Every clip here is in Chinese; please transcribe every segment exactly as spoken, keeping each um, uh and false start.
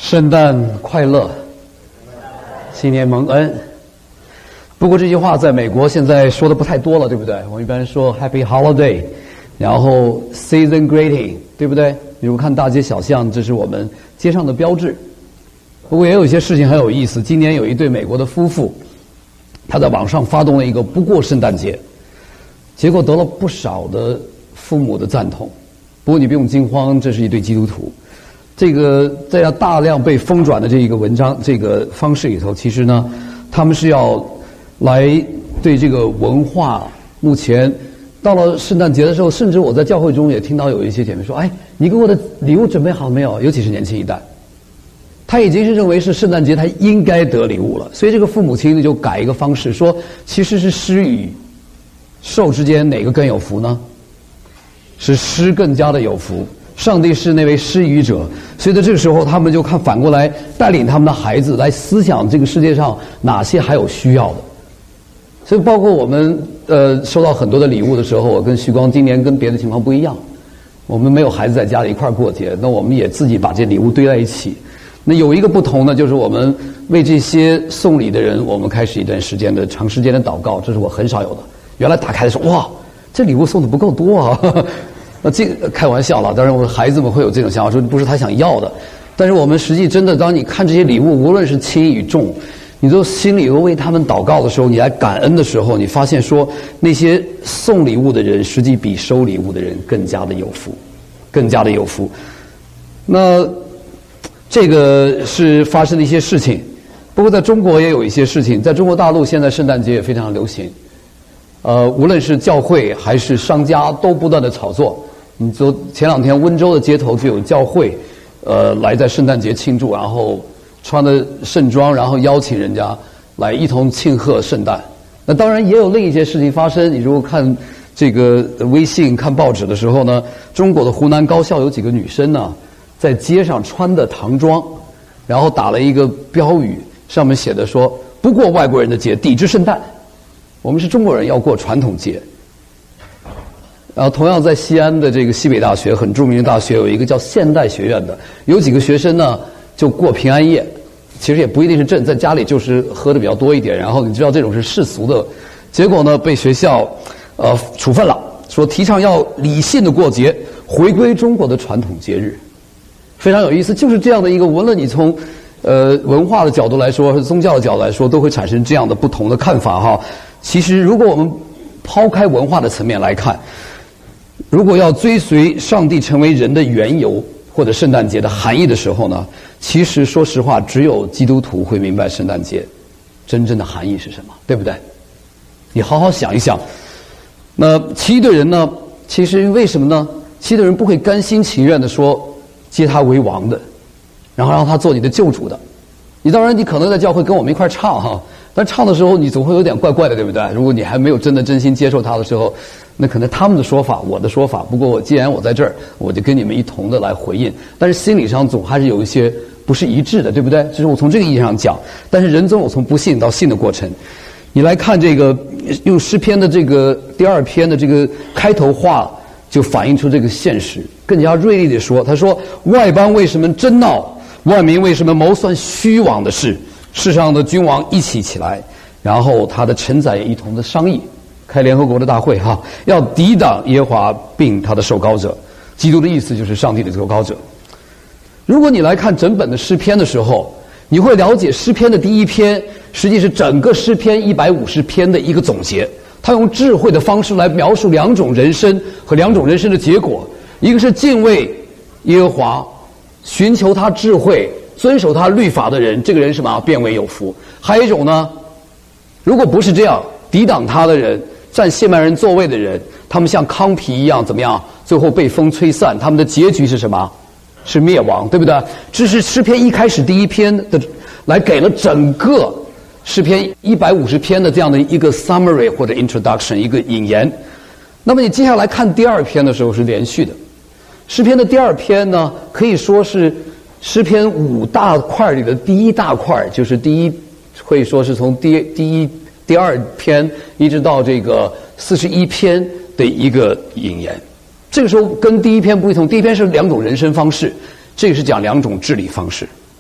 圣诞快乐，新年蒙恩。不过这句话在美国现在说的不太多了，对不对？我们一般说 Happy Holiday， 然后 Season Greeting， 对不对？比如看大街小巷，这是我们街上的标志。不过也有一些事情很有意思。今年有一对美国的夫妇，他在网上发动了一个不过圣诞节，结果得了不少的父母的赞同。不过你不用惊慌，这是一对基督徒。这个在要大量被疯转的这一个文章这个方式里头，其实呢，他们是要来对这个文化，目前到了圣诞节的时候，甚至我在教会中也听到有一些姐妹说：“哎，你给我的礼物准备好没有？”尤其是年轻一代，他已经是认为是圣诞节他应该得礼物了，所以这个父母亲呢就改一个方式说，其实是施与受之间哪个更有福呢？是施更加的有福。上帝是那位施予者，所以在这个时候，他们就看反过来带领他们的孩子来思想这个世界上哪些还有需要的。所以，包括我们呃收到很多的礼物的时候，我跟徐光今年跟别的情况不一样，我们没有孩子在家里一块儿过节，那我们也自己把这礼物堆在一起。那有一个不同呢，就是我们为这些送礼的人，我们开始一段时间的长时间的祷告，这是我很少有的。原来打开的时候，哇，这礼物送的不够多啊。呵呵那这个开玩笑了，当然我孩子们会有这种想法，说不是他想要的。但是我们实际真的，当你看这些礼物，无论是轻与重，你都心里为他们祷告的时候，你来感恩的时候，你发现说那些送礼物的人，实际比收礼物的人更加的有福，更加的有福。那这个是发生的一些事情，不过在中国也有一些事情，在中国大陆现在圣诞节也非常流行，呃，无论是教会还是商家都不断的炒作。你就前两天温州的街头就有教会，呃，来在圣诞节庆祝，然后穿的盛装，然后邀请人家来一同庆贺圣诞。那当然也有另一件事情发生。你如果看这个微信、看报纸的时候呢，中国的湖南高校有几个女生呢，在街上穿的唐装，然后打了一个标语，上面写的说：“不过外国人的节，抵制圣诞。我们是中国人，要过传统节。”然后同样在西安的这个西北大学，很著名的大学，有一个叫现代学院的，有几个学生呢就过平安夜，其实也不一定是正，在家里就是喝的比较多一点，然后你知道这种是世俗的，结果呢被学校呃处分了，说提倡要理性的过节，回归中国的传统节日，非常有意思。就是这样的一个，无论你从呃文化的角度来说，和宗教的角度来说，都会产生这样的不同的看法哈。其实如果我们抛开文化的层面来看，如果要追随上帝成为人的缘由或者圣诞节的含义的时候呢，其实说实话，只有基督徒会明白圣诞节真正的含义是什么，对不对？你好好想一想。那其余的人呢，其实为什么呢？其余的人不会甘心情愿的说接他为王的，然后让他做你的救主的。你当然你可能在教会跟我们一块唱哈，但唱的时候你总会有点怪怪的，对不对？如果你还没有真的真心接受他的时候，那可能他们的说法，我的说法。不过我既然我在这儿，我就跟你们一同的来回应。但是心理上总还是有一些不是一致的，对不对？这是我从这个意义上讲。但是人总有从不信到信的过程。你来看这个用诗篇的这个第二篇的这个开头话，就反映出这个现实，更加锐利地说，他说：“外邦为什么争闹？万民为什么谋算虚妄的事？世上的君王一起起来，然后他的臣宰也一同的商议。”开联合国的大会哈，要抵挡耶和华并他的受膏者。基督的意思就是上帝的受膏者。如果你来看整本的诗篇的时候，你会了解诗篇的第一篇实际是整个诗篇一百五十篇的一个总结。他用智慧的方式来描述两种人生和两种人生的结果，一个是敬畏耶和华，寻求他智慧，遵守他律法的人，这个人什么变为有福。还有一种呢，如果不是这样，抵挡他的人，占谢曼人座位的人，他们像糠皮一样怎么样？最后被风吹散，他们的结局是什么？是灭亡，对不对？这是诗篇一开始第一篇的，来给了整个诗篇一百五十篇的这样的一个 summary 或者 introduction 一个引言。那么你接下来看第二篇的时候是连续的。诗篇的第二篇呢，可以说是诗篇五大块里的第一大块，就是第一，可以说是从第第一。第二篇一直到这个四十一篇的一个引言，这个时候跟第一篇不一同。第一篇是两种人生方式，这个是讲两种治理方式。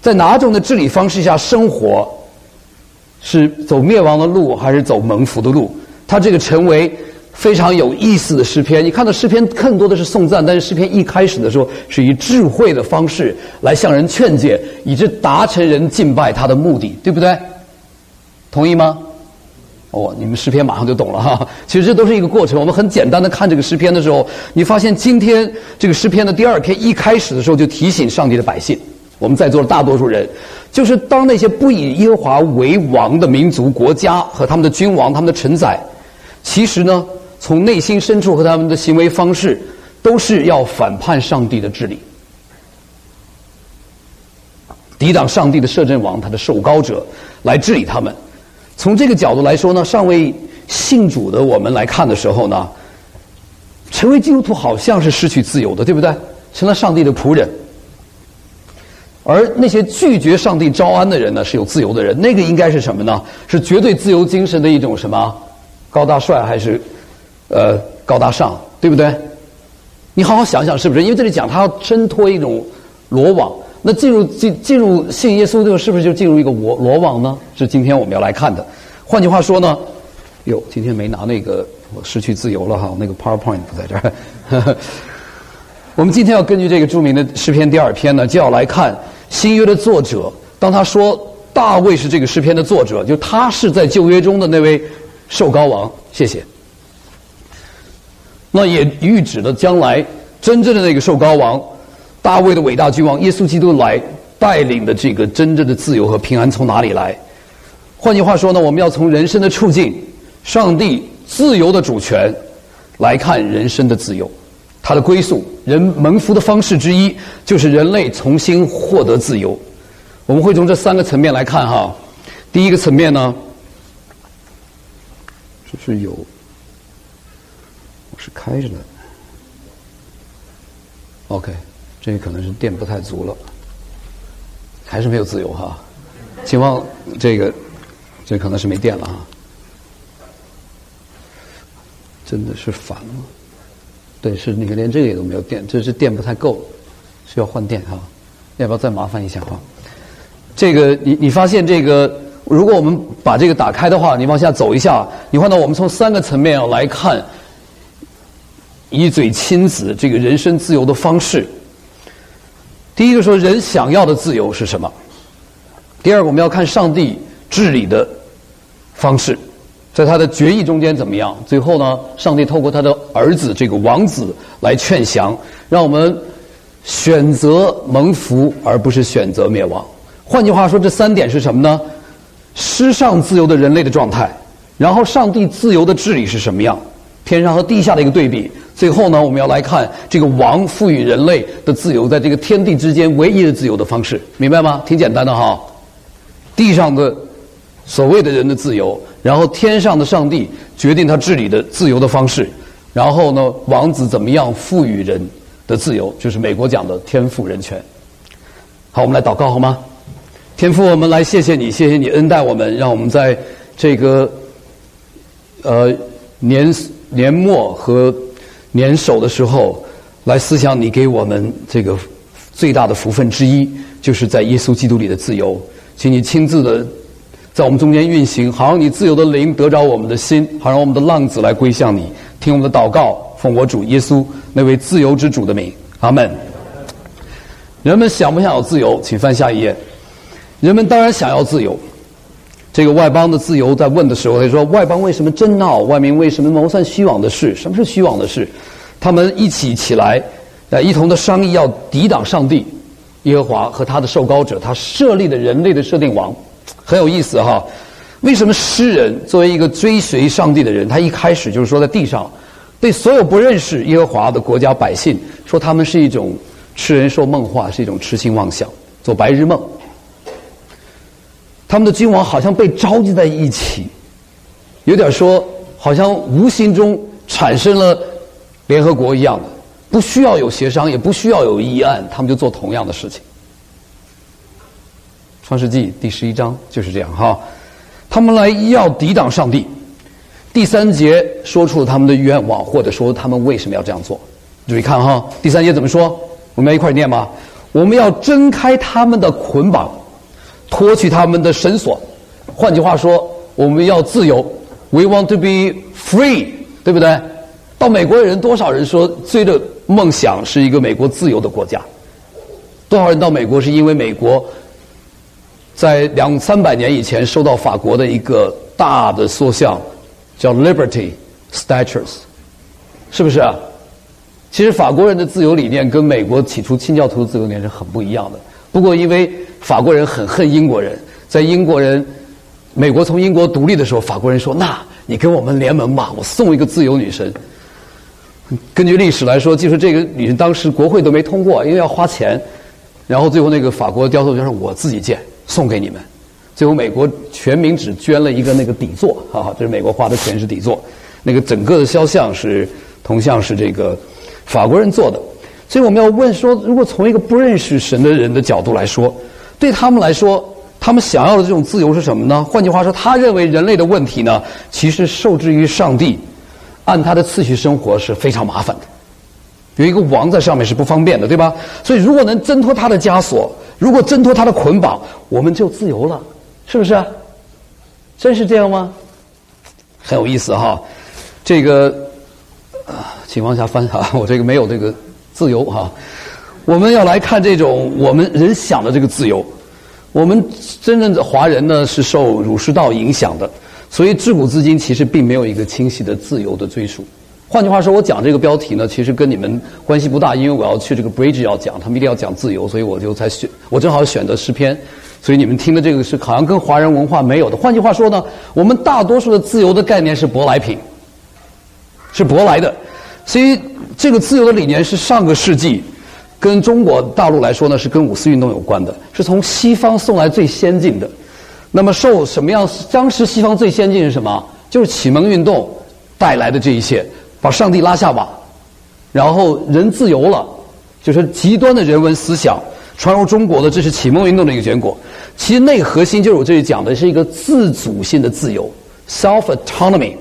在哪种的治理方式下生活，是走灭亡的路还是走蒙福的路？它这个成为非常有意思的诗篇。你看到诗篇更多的是颂赞，但是诗篇一开始的时候是以智慧的方式来向人劝诫，以致达成人敬拜他的目的，对不对？同意吗？哦，你们诗篇马上就懂了哈。其实这都是一个过程。我们很简单的看这个诗篇的时候，你发现今天这个诗篇的第二篇一开始的时候就提醒上帝的百姓，我们在座的大多数人，就是当那些不以耶和华为王的民族、国家和他们的君王、他们的臣宰，其实呢，从内心深处和他们的行为方式，都是要反叛上帝的治理，抵挡上帝的摄政王，他的受膏者来治理他们。从这个角度来说呢，尚未信主的我们来看的时候呢，成为基督徒好像是失去自由的，对不对？成了上帝的仆人。而那些拒绝上帝招安的人呢，是有自由的人。那个应该是什么呢？是绝对自由精神的一种什么？高大帅还是呃高大上，对不对？你好好想想是不是？因为这里讲他要挣脱一种罗网，那进入进进入信耶稣，这个是不是就进入一个罗罗网呢？是今天我们要来看的。换句话说呢，哟，今天没拿那个，我失去自由了哈，那个 PowerPoint 不在这儿。我们今天要根据这个著名的诗篇第二篇呢，就要来看新约的作者。当他说大卫是这个诗篇的作者，就他是在旧约中的那位受膏王。谢谢。那也预指了将来真正的那个受膏王，大卫的伟大君王耶稣基督来带领的这个真正的自由和平安从哪里来？换句话说呢，我们要从人生的处境、上帝自由的主权来看人生的自由。他的归宿，人蒙福的方式之一就是人类重新获得自由。我们会从这三个层面来看哈。第一个层面呢，这是有，我是开着的。OK， 这个可能是电不太足了，还是没有自由哈。希望这个，这可能是没电了哈。真的是烦了。对，是那个连这个也都没有电，这是电不太够，需要换电哈。要不要再麻烦一下哈？这个你你发现这个，如果我们把这个打开的话，你往下走一下，你看到我们从三个层面要来看一嘴亲子这个人生自由的方式。第一个说人想要的自由是什么？第二个我们要看上帝治理的方式。在他的决议中间怎么样？最后呢，上帝透过他的儿子这个王子来劝降，让我们选择蒙福，而不是选择灭亡。换句话说，这三点是什么呢？失上自由的人类的状态，然后上帝自由的治理是什么样？天上和地下的一个对比。最后呢，我们要来看这个王赋予人类的自由，在这个天地之间唯一的自由的方式，明白吗？挺简单的哈。地上的所谓的人的自由，然后天上的上帝决定他治理的自由的方式，然后呢，王子怎么样赋予人的自由，就是美国讲的天赋人权。好，我们来祷告好吗？天父，我们来谢谢你，谢谢你恩待我们，让我们在这个呃年年末和年首的时候，来思想你给我们这个最大的福分之一，就是在耶稣基督里的自由。请你亲自的在我们中间运行，好让你自由的灵得着我们的心，好让我们的浪子来归向你。听我们的祷告，奉我主耶稣那位自由之主的名，阿们。人们想不想要自由？请翻下一页。人们当然想要自由。这个外邦的自由在问的时候，他说外邦为什么争闹？外民为什么谋算虚妄的事？什么是虚妄的事？他们一起起来，呃，一同的商议要抵挡上帝耶和华和他的受膏者，他设立的人类的设定王。很有意思哈。为什么诗人作为一个追随上帝的人，他一开始就是说在地上对所有不认识耶和华的国家百姓说他们是一种痴人说梦话，是一种痴心妄想，做白日梦。他们的君王好像被召集在一起，有点说好像无形中产生了联合国一样的，不需要有协商，也不需要有议案，他们就做同样的事情。创世纪第十一章就是这样哈。他们来要抵挡上帝。第三节说出了他们的愿望，或者说他们为什么要这样做。注意看哈，第三节怎么说？我们要一块念吗？ 我们要挣开他们的捆绑，脱去他们的绳索。换句话说，我们要自由。We want to be free， 对不对？到美国的人，多少人说追着梦想是一个美国自由的国家？多少人到美国是因为美国在两三百年以前受到法国的一个大的塑像，叫 Liberty Statues， 是不是啊？其实法国人的自由理念跟美国起初清教徒的自由理念是很不一样的。不过因为法国人很恨英国人，在英国人美国从英国独立的时候，法国人说：“那你跟我们联盟吧，我送一个自由女神。”根据历史来说，就是这个女神当时国会都没通过，因为要花钱。然后最后那个法国雕塑就说：“我自己建，送给你们。”最后美国全民只捐了一个那个底座，哈，这是美国花的钱是底座。那个整个的肖像是铜像是这个法国人做的。所以我们要问说，如果从一个不认识神的人的角度来说，对他们来说，他们想要的这种自由是什么呢？换句话说，他认为人类的问题呢，其实受制于上帝，按他的次序生活是非常麻烦的。有一个王在上面是不方便的，对吧？所以如果能挣脱他的枷锁，如果挣脱他的捆绑，我们就自由了，是不是啊？真是这样吗？很有意思哈。这个，啊，请往下翻哈，我这个没有这个自由哈。我们要来看这种我们人想的这个自由。我们真正的华人呢是受儒释道影响的，所以自古至今其实并没有一个清晰的自由的追溯。换句话说，我讲这个标题呢，其实跟你们关系不大，因为我要去这个 Bridge 要讲，他们一定要讲自由，所以我就才选，我正好选的诗篇，所以你们听的这个是好像跟华人文化没有的。换句话说呢，我们大多数的自由的概念是舶来品，是舶来的，所以这个自由的理念是上个世纪。跟中国大陆来说呢，是跟五四运动有关的，是从西方送来最先进的。那么受什么样？当时西方最先进是什么？就是启蒙运动带来的这一切，把上帝拉下马，然后人自由了，就是极端的人文思想传入中国的，这是启蒙运动的一个结果。其实内核心就是我这里讲的是一个自主性的自由 （self autonomy）。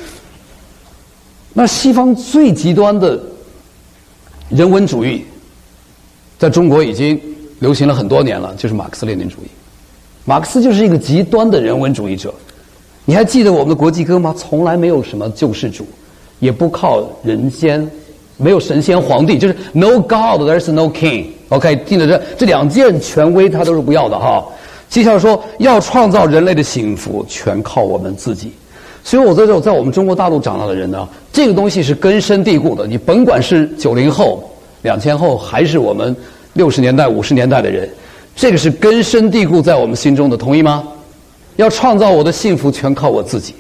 那西方最极端的人文主义。在中国已经流行了很多年了，就是马克思列宁主义。马克思就是一个极端的人文主义者。你还记得我们的国际歌吗？从来没有什么救世主，也不靠人仙，没有神仙皇帝，就是 no God, there's no king。OK， 记得这这两件权威他都是不要的哈。接下来说要创造人类的幸福，全靠我们自己。所以我在这在我们中国大陆长大的人呢，这个东西是根深蒂固的。你甭管是九零后。两千后还是我们六十年代、五十年代的人，这个是根深蒂固在我们心中的，同意吗？要创造我的幸福，全靠我自己。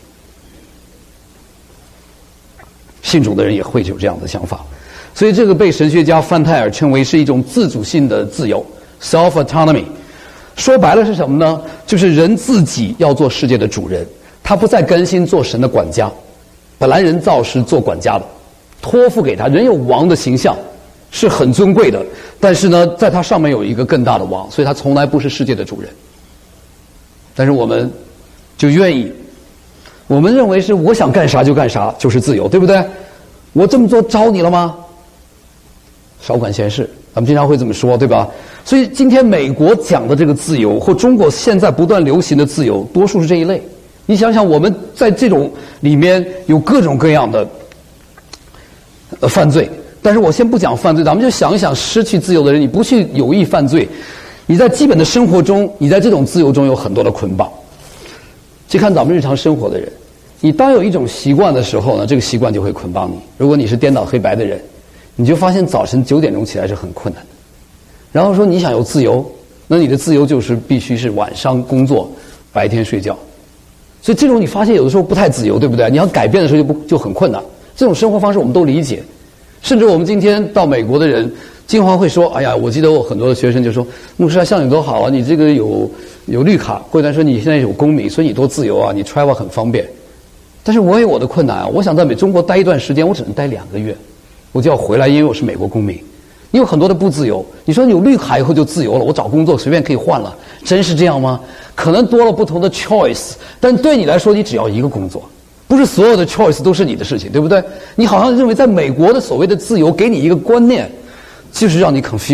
信主的人也会有这样的想法，所以这个被神学家范泰尔称为是一种自主性的自由 （self autonomy）。说白了是什么呢？就是人自己要做世界的主人，他不再甘心做神的管家。本来人造是做管家的，托付给他，人有王的形象。是很尊贵的，但是呢，在他上面有一个更大的王，所以他从来不是世界的主人。但是我们就愿意，我们认为是我想干啥就干啥，就是自由，对不对？我这么做招你了吗？少管闲事，咱们经常会这么说，对吧？所以今天美国讲的这个自由，或中国现在不断流行的自由，多数是这一类。你想想，我们在这种里面有各种各样的呃犯罪。但是我先不讲犯罪，咱们就想一想失去自由的人，你不去有意犯罪，你在基本的生活中，你在这种自由中有很多的捆绑。去看咱们日常生活的人，你当有一种习惯的时候呢，这个习惯就会捆绑你。如果你是颠倒黑白的人，你就发现早晨九点钟起来是很困难的。然后说你想有自由，那你的自由就是必须是晚上工作，白天睡觉。所以这种你发现有的时候不太自由，对不对？你要改变的时候就不就很困难。这种生活方式我们都理解。甚至我们今天到美国的人，经常会说：“哎呀，我记得我很多的学生就说，牧师啊，像你多好啊，你这个有有绿卡，过一段时间你现在有公民，所以你多自由啊，你 travel 很方便。”但是我有我的困难啊，我想在美中国待一段时间，我只能待两个月，我就要回来，因为我是美国公民。你有很多的不自由，你说有绿卡以后就自由了，我找工作随便可以换了，真是这样吗？可能多了不同的 choice， 但对你来说，你只要一个工作。不是所有的 choice 都是你的事情，对不对？你好像认为在美国的所谓的自由给你一个观念，就是让你 confuse，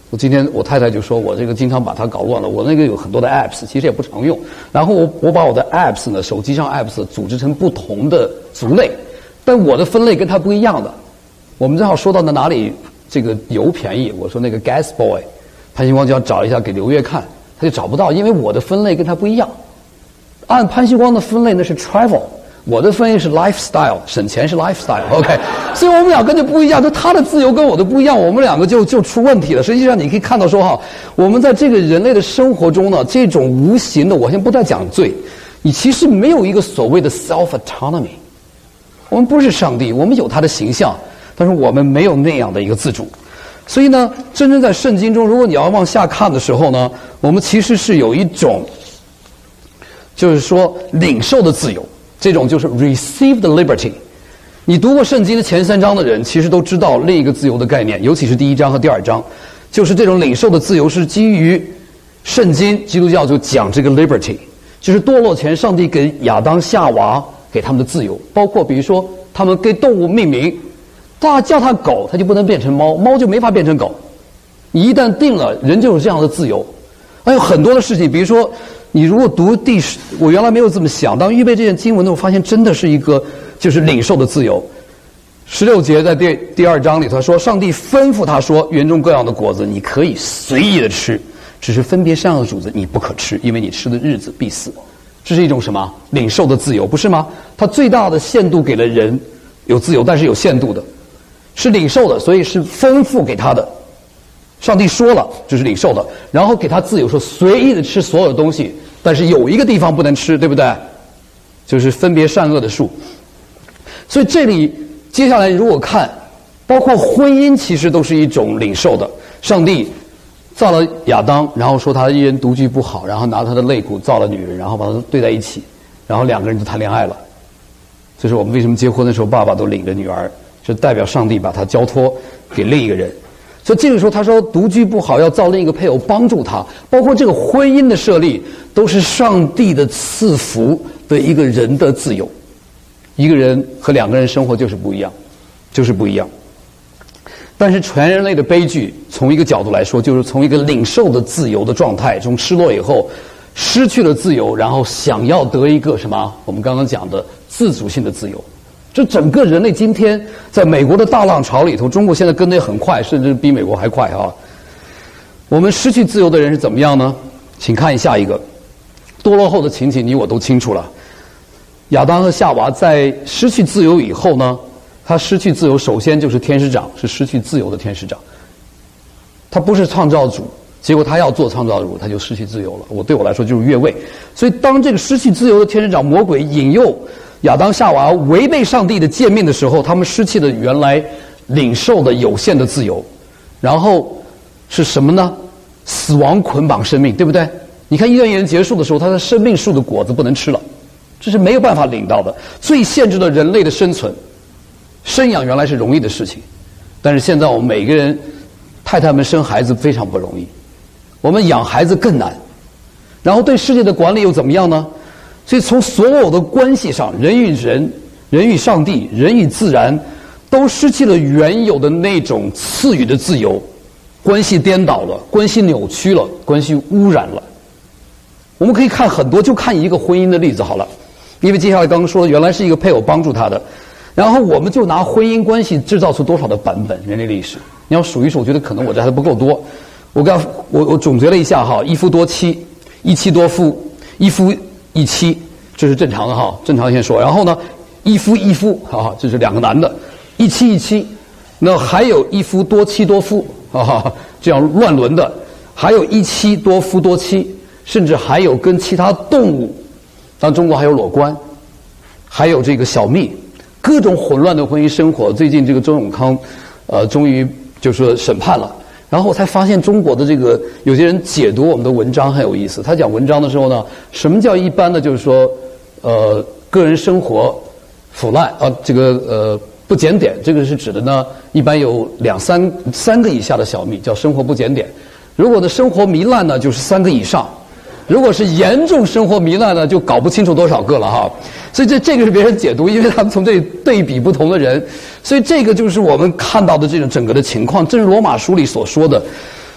我今天我太太就说我这个经常把它搞乱了，我那个有很多的 apps， 其实也不常用。然后我我把我的 apps 呢，手机上 apps 组织成不同的族类，但我的分类跟它不一样的。我们正好说到呢哪里这个油便宜，我说那个 Gas Boy， 潘星光就要找一下给刘烨看，他就找不到，因为我的分类跟他不一样。按潘星光的分类那是 travel。我的分类是 lifestyle， 省钱是 lifestyle，OK， 所以我们两个就不一样，就他的自由跟我的不一样，我们两个就就出问题了。实际上你可以看到说哈，我们在这个人类的生活中呢，这种无形的，我先不再讲罪，你其实没有一个所谓的 self autonomy。我们不是上帝，我们有他的形象，但是我们没有那样的一个自主。所以呢，真正在圣经中，如果你要往下看的时候呢，我们其实是有一种，就是说领受的自由。这种就是 received liberty。你读过圣经的前三章的人，其实都知道另一个自由的概念，尤其是第一章和第二章，就是这种领受的自由是基于圣经，基督教就讲这个 liberty， 就是堕落前上帝给亚当夏娃给他们的自由，包括比如说他们给动物命名，大家叫它狗，它就不能变成猫，猫就没法变成狗。你一旦定了，人就有这样的自由。还有很多的事情，比如说。你如果读第十，我原来没有这么想，当预备这件经文的时候，发现真的是一个就是领受的自由。十六节在第第二章里头说，上帝吩咐他说，园中各样的果子你可以随意的吃，只是分别善恶主子你不可吃，因为你吃的日子必死。这是一种什么领受的自由，不是吗？它最大的限度给了人有自由，但是有限度的，是领受的，所以是丰富给他的。上帝说了，这是领受的，然后给他自由，说随意的吃所有的东西，但是有一个地方不能吃，对不对？就是分别善恶的树。所以这里接下来如果看，包括婚姻，其实都是一种领受的。上帝造了亚当，然后说他一人独居不好，然后拿他的肋骨造了女人，然后把他对在一起，然后两个人就谈恋爱了。这是我们为什么结婚的时候，爸爸都领着女儿，就代表上帝把他交托给另一个人。所以这个时候他说独居不好，要造另一个配偶帮助他，包括这个婚姻的设立都是上帝的赐福的一个人的自由。一个人和两个人生活就是不一样，就是不一样。但是全人类的悲剧从一个角度来说，就是从一个领受的自由的状态中失落以后，失去了自由，然后想要得一个什么我们刚刚讲的自主性的自由。这整个人类今天在美国的大浪潮里头，中国现在跟得也很快，甚至比美国还快啊。我们失去自由的人是怎么样呢？请看一下一个堕落后的情景，你我都清楚了。亚当和夏娃在失去自由以后呢，他失去自由，首先就是天使长，是失去自由的天使长。他不是创造主，结果他要做创造主，他就失去自由了。我对我来说就是越位。所以当这个失去自由的天使长魔鬼引诱亚当夏娃违背上帝的诫命的时候，他们失去了原来领受的有限的自由，然后是什么呢？死亡捆绑生命，对不对？你看伊甸园结束的时候，他的生命树的果子不能吃了，这是没有办法领到的，最限制了人类的生存。生养原来是容易的事情，但是现在我们每个人太太们生孩子非常不容易，我们养孩子更难，然后对世界的管理又怎么样呢？所以从所有的关系上，人与人、人与上帝、人与自然，都失去了原有的那种赐予的自由，关系颠倒了，关系扭曲了，关系污染了。我们可以看很多，就看一个婚姻的例子好了，因为接下来刚刚说原来是一个配偶帮助他的，然后我们就拿婚姻关系制造出多少的版本，人类历史，你要数一数，我觉得可能我这还不够多。我刚我我总结了一下哈，一夫多妻，一妻多夫，一夫一妻，这是正常的哈，正常先说。然后呢，一夫一夫，哈，这是两个男的，一妻一妻，那还有一夫多妻多夫，哈，这样乱伦的，还有一妻多夫多妻，甚至还有跟其他动物，当中国还有裸官，还有这个小蜜，各种混乱的婚姻生活。最近这个周永康，呃，终于就说审判了。然后我才发现中国的这个有些人解读我们的文章很有意思。他讲文章的时候呢，什么叫一般的，就是说，呃，个人生活腐烂啊，这个呃不检点，这个是指的呢，一般有两三三个以下的小蜜叫生活不检点。如果的生活糜烂呢，就是三个以上。如果是严重生活糜烂呢，就搞不清楚多少个了哈。所以这这个是别人解读，因为他们从这里对比不同的人，所以这个就是我们看到的这种整个的情况。正是罗马书里所说的，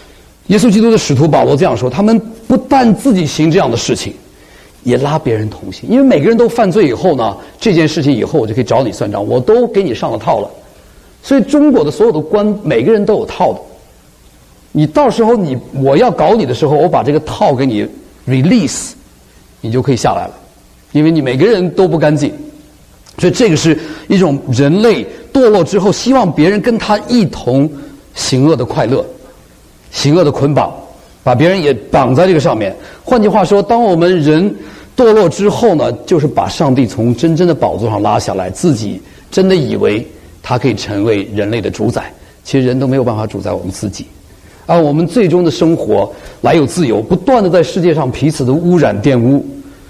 耶稣基督的使徒保罗这样说，他们不但自己行这样的事情，也拉别人同行。因为每个人都犯罪以后呢，这件事情以后我就可以找你算账，我都给你上了套了。所以中国的所有的官，每个人都有套的。你到时候你我要搞你的时候，我把这个套给你 release， 你就可以下来了，因为你每个人都不干净。所以这个是一种人类堕落之后，希望别人跟他一同行恶的快乐，行恶的捆绑，把别人也绑在这个上面。换句话说，当我们人堕落之后呢，就是把上帝从真正的宝座上拉下来，自己真的以为他可以成为人类的主宰。其实人都没有办法主宰我们自己。而我们最终的生活来有自由，不断的在世界上彼此的污染玷污。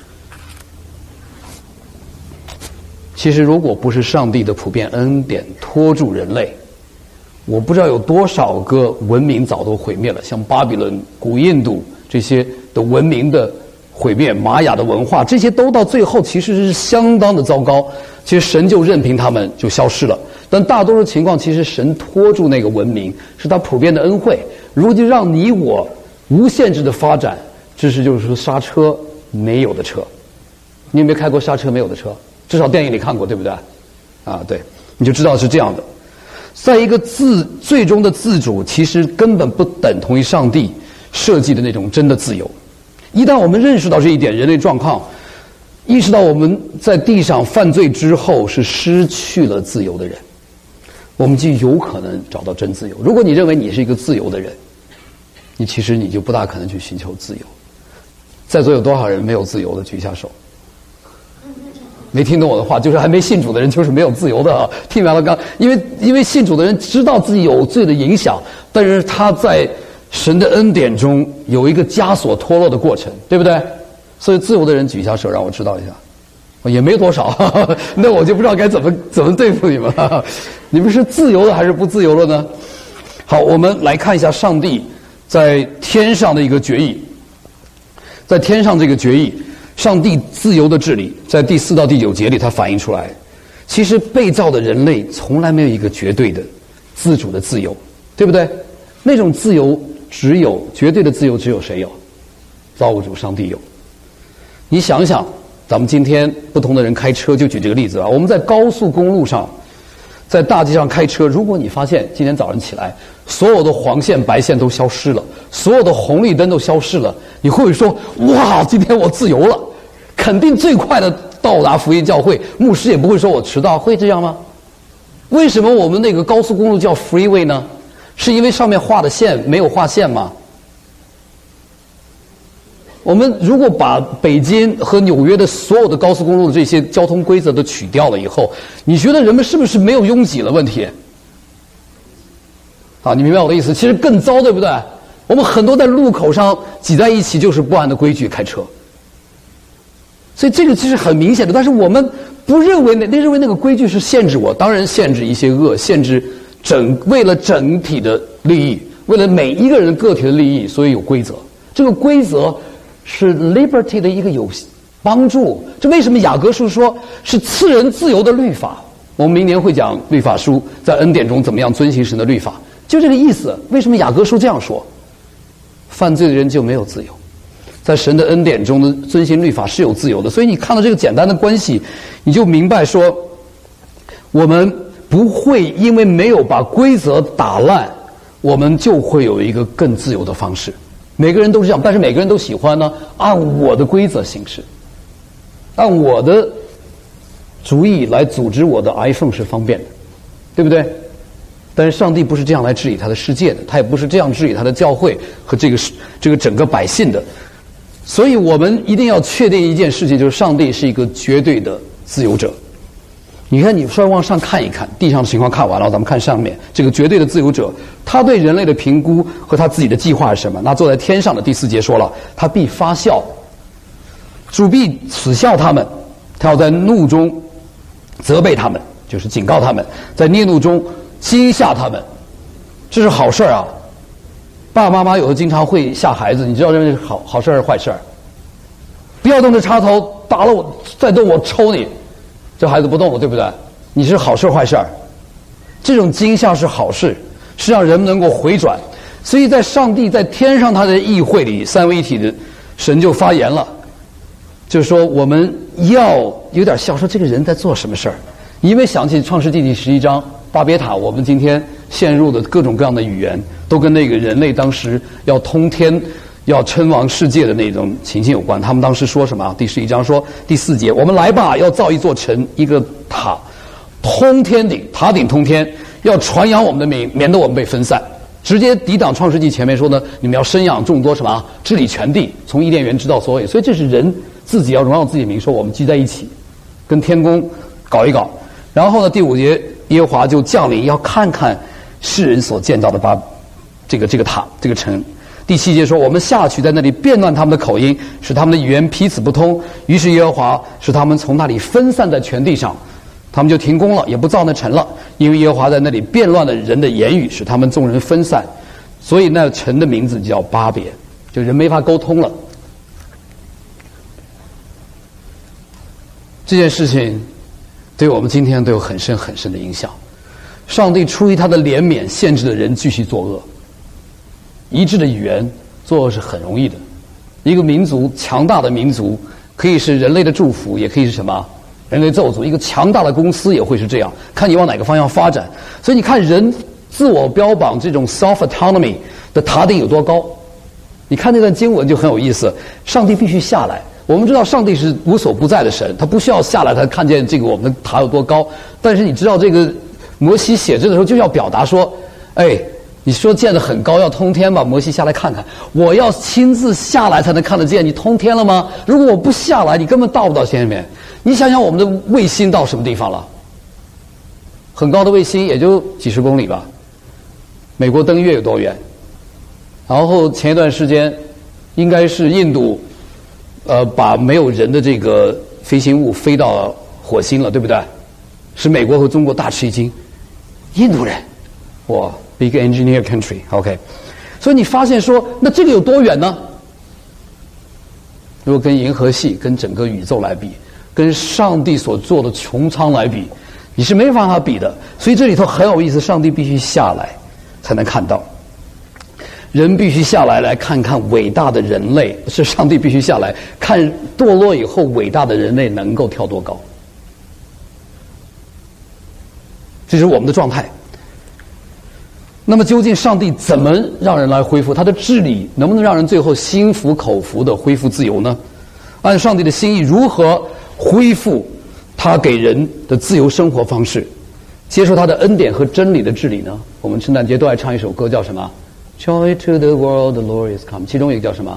其实如果不是上帝的普遍恩典拖住人类，我不知道有多少个文明早都毁灭了，像巴比伦、古印度这些的文明的毁灭，玛雅的文化，这些都到最后其实是相当的糟糕。其实神就任凭他们就消失了，但大多数情况其实神拖住那个文明，是他普遍的恩惠。如果就让你我无限制的发展，这是就是说刹车没有的车。你有没有开过刹车没有的车？至少电影里看过，对不对？啊，对，你就知道是这样的。在一个自最终的自主，其实根本不等同于上帝设计的那种真的自由。一旦我们认识到这一点，人类状况，意识到我们在地上犯罪之后是失去了自由的人，我们就有可能找到真自由。如果你认为你是一个自由的人，你其实你就不大可能去寻求自由。在座有多少人没有自由的？举一下手。没听懂我的话，就是还没信主的人就是没有自由的啊！听完了刚，因为因为信主的人知道自己有罪的影响，但是他在神的恩典中有一个枷锁脱落的过程，对不对？所以自由的人举一下手，让我知道一下。也没多少，呵呵，那我就不知道该怎么怎么对付你们了。你们是自由的还是不自由了呢？好，我们来看一下上帝在天上的一个决议，在天上这个决议。上帝自由的治理，在第四到第九节里，它反映出来。其实被造的人类从来没有一个绝对的、自主的自由，对不对？那种自由只有绝对的自由，只有谁有？造物主上帝有。你想想，咱们今天不同的人开车，就举这个例子啊。我们在高速公路上，在大街上开车，如果你发现今天早上起来，所有的黄线、白线都消失了，所有的红绿灯都消失了，你会不会说：哇，今天我自由了？肯定最快的到达福音教会，牧师也不会说我迟到，会这样吗？为什么我们那个高速公路叫 freeway 呢？是因为上面画的线没有画线吗？我们如果把北京和纽约的所有的高速公路的这些交通规则都取掉了以后，你觉得人们是不是没有拥挤了问题？啊，你明白我的意思？其实更糟，对不对？我们很多在路口上挤在一起，就是不按的规矩开车。所以这个其实很明显的，但是我们不认为那那认为那个规矩是限制我，当然限制一些恶，限制整为了整体的利益，为了每一个人个体的利益，所以有规则。这个规则是 liberty 的一个有帮助。这为什么雅各书说是赐人自由的律法？我们明年会讲律法书在恩典中怎么样遵行神的律法，就这个意思。为什么雅各书这样说？犯罪的人就没有自由。在神的恩典中的遵行律法是有自由的，所以你看到这个简单的关系，你就明白说，我们不会因为没有把规则打烂，我们就会有一个更自由的方式。每个人都是这样，但是每个人都喜欢呢，按我的规则行事，按我的主意来组织我的 iPhone 是方便的，对不对？但是上帝不是这样来治理他的世界的，他也不是这样治理他的教会和这个这个整个百姓的。所以我们一定要确定一件事情，就是上帝是一个绝对的自由者。你看，你稍微往上看一看，地上的情况看完了，咱们看上面这个绝对的自由者，他对人类的评估和他自己的计划是什么？那坐在天上的第四节说了，他必发笑，主必耻笑他们，他要在怒中责备他们，就是警告他们，在烈怒中惊吓他们，这是好事啊。爸爸妈妈有的经常会吓孩子，你知道这是好好事还是坏事？不要动这插头，打了我，再动我抽你。这孩子不动了，对不对？你是好事坏事？这种惊吓是好事，是让人们能够回转。 所以在上帝在天上他的议会里，三位一体的神就发言了，就是说我们要有点像说这个人在做什么事儿。因为想起创世纪第十一章巴别塔，我们今天陷入的各种各样的语言，都跟那个人类当时要通天、要称王世界的那种情形有关。他们当时说什么？第十一章说第四节，我们来吧，要造一座城，一个塔，通天顶，塔顶通天，要传扬我们的名，免得我们被分散。直接抵挡创世纪前面说呢，你们要生养众多，什么治理全地，从伊甸园直到所有。所以这是人自己要荣耀自己的名，说我们聚在一起，跟天宫搞一搞。然后呢，第五节耶和华就降临，要看看世人所建造的巴这个这个塔这个城。第七节说，我们下去在那里变乱他们的口音，使他们的语言彼此不通。于是耶和华使他们从那里分散在全地上，他们就停工了，也不造那城了，因为耶和华在那里变乱了人的言语，使他们众人分散。所以那城的名字叫巴别，就人没法沟通了。这件事情对我们今天都有很深很深的影响。上帝出于他的怜悯，限制了人继续作恶。一致的语言作恶是很容易的。一个民族，强大的民族，可以是人类的祝福，也可以是什么？人类咒诅。一个强大的公司也会是这样，看你往哪个方向发展。所以你看，人自我标榜这种 self autonomy 的塔顶有多高？你看那段经文就很有意思。上帝必须下来。我们知道上帝是无所不在的神，他不需要下来才看见这个我们的塔有多高。但是你知道这个摩西写这的时候就要表达说，哎，你说建得很高要通天吧，摩西下来看看，我要亲自下来才能看得见，你通天了吗？如果我不下来，你根本到不到前面。你想想我们的卫星到什么地方了？很高的卫星也就几十公里吧。美国登月有多远？然后前一段时间应该是印度呃，把没有人的这个飞行物飞到火星了，对不对？使美国和中国大吃一惊。印度人，哇 ，big engineer country，OK。所以你发现说，那这个有多远呢？如果跟银河系、跟整个宇宙来比，跟上帝所做的穹苍来比，你是没办法比的。所以这里头很有意思，上帝必须下来才能看到。人必须下来来看看伟大的人类，是上帝必须下来看堕落以后伟大的人类能够跳多高。这是我们的状态。那么究竟上帝怎么让人来恢复他的治理？能不能让人最后心服口服的恢复自由呢？按上帝的心意，如何恢复他给人的自由生活方式，接受他的恩典和真理的治理呢？我们圣诞节都爱唱一首歌，叫什么？Joy to the world, the Lord is come。其中一个叫什么？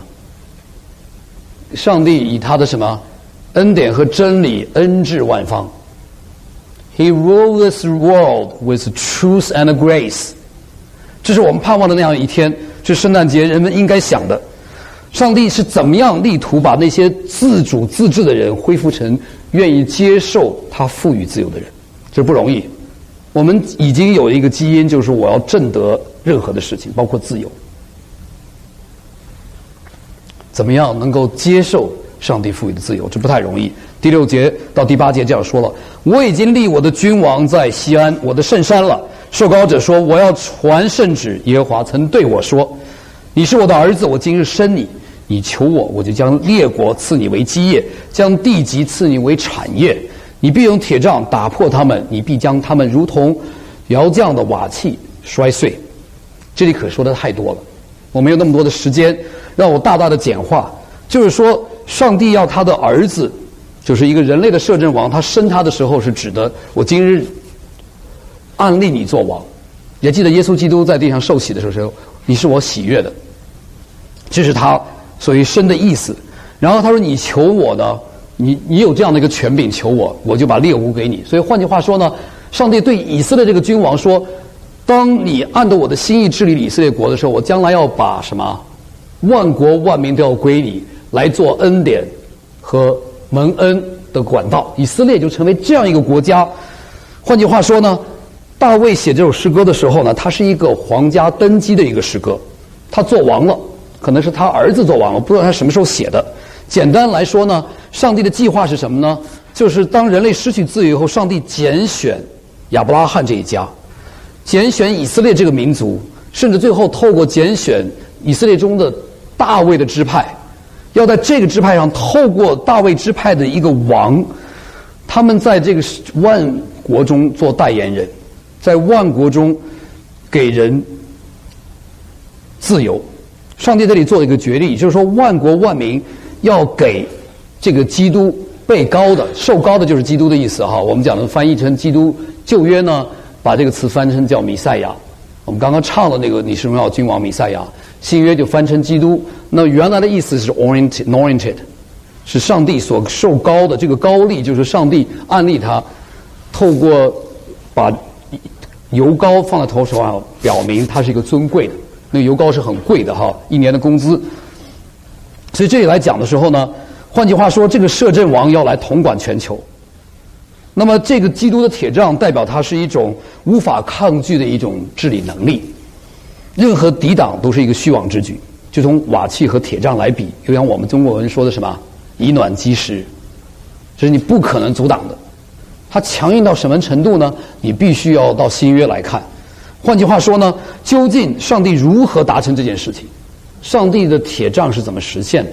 上帝以他的什么恩典和真理恩治万方。He ruled this world with truth and grace。这是我们盼望的那样一天，是圣诞节人们应该想的。上帝是怎么样力图把那些自主自治的人恢复成愿意接受他赋予自由的人？这不容易。我们已经有一个基因，就是我要正得任何的事情，包括自由。怎么样能够接受上帝赋予的自由？这不太容易。第六节到第八节这样说了：我已经立我的君王在西安，我的圣山了。受膏者说：我要传圣旨。耶和华曾对我说：你是我的儿子，我今日生你。你求我，我就将列国赐你为基业，将地级赐你为产业。你必用铁杖打破他们，你必将他们如同窑匠的瓦器摔碎。这里可说的太多了，我没有那么多的时间，让我大大的简化。就是说，上帝要他的儿子，就是一个人类的摄政王，他生他的时候是指的我今日按立你做王。也记得耶稣基督在地上受洗的时候，你是我喜悦的，这是他所谓生的意思。然后他说：你求我呢，你你有这样的一个权柄求我，我就把列国给你。所以换句话说呢，上帝对以色列这个君王说：当你按照我的心意治理以色列国的时候，我将来要把什么万国万民都要归你，来做恩典和蒙恩的管道。以色列就成为这样一个国家。换句话说呢，大卫写这首诗歌的时候呢，他是一个皇家登基的一个诗歌，他做王了，可能是他儿子做王了，不知道他什么时候写的。简单来说呢，上帝的计划是什么呢？就是当人类失去自由以后，上帝拣选亚伯拉罕这一家，拣选以色列这个民族， 甚至最后透过拣选以色列中的大卫的支派，要在这个支派上透过大卫支派的一个王，他们在这个万国中做代言人，在万国中给人自由。上帝这里做了一个决定，就是说万国万民要给这个基督被膏的，受膏的就是基督的意思哈。我们讲的翻译成基督，旧约呢把这个词翻成叫弥赛亚。我们刚刚唱了那个你是荣耀君王弥赛亚，新约就翻成基督。那原来的意思是 oriented anointed， 是上帝所受膏的，这个膏立就是上帝按立他，透过把油膏放在头上，表明他是一个尊贵的。那个油膏是很贵的哈，一年的工资。所以这里来讲的时候呢，换句话说，这个摄政王要来统管全球。那么这个基督的铁杖代表它是一种无法抗拒的一种治理能力，任何抵挡都是一个虚妄之举。就从瓦器和铁杖来比，就像我们中国人说的什么以暖击石，这是你不可能阻挡的。它强硬到什么程度呢？你必须要到新约来看。换句话说呢，究竟上帝如何达成这件事情？上帝的铁杖是怎么实现的？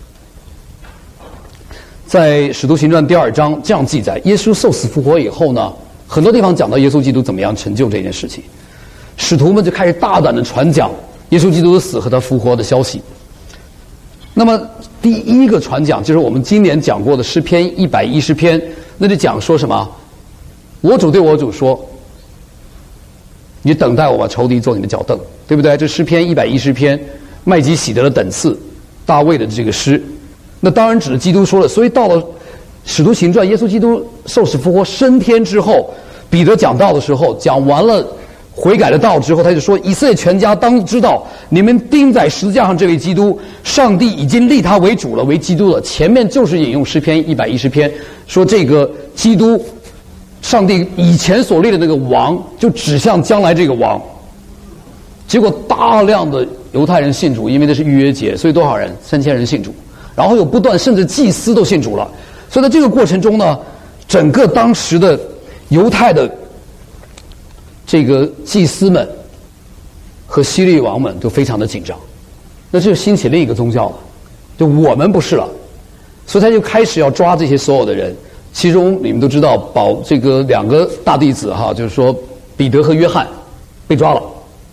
在《使徒行传》第二章这样记载：耶稣受死复活以后呢，很多地方讲到耶稣基督怎么样成就这件事情。使徒们就开始大胆的传讲耶稣基督的死和他复活的消息。那么第一个传讲就是我们今年讲过的诗篇一百一十篇，那就讲说什么？我主对我主说，你等待我把仇敌做你的脚凳，对不对？这诗篇一百一十篇，麦基喜德的等次，大卫的这个诗，那当然指的基督说了。所以到了使徒行传，耶稣基督受死复活升天之后，彼得讲道的时候，讲完了悔改的道之后，他就说：以色列全家当知道，你们钉在十字架上这位基督，上帝已经立他为主了，为基督了。前面就是引用诗篇一百一十篇，说这个基督，上帝以前所立的那个王，就指向将来这个王。结果大量的犹太人信主，因为那是逾越节，所以多少人？三千人信主。然后有不断，甚至祭司都信主了。所以在这个过程中呢，整个当时的犹太的这个祭司们和希律王们都非常的紧张。那这就兴起另一个宗教了，就我们不是了。所以他就开始要抓这些所有的人。其中你们都知道，保这个两个大弟子哈，就是说彼得和约翰被抓了。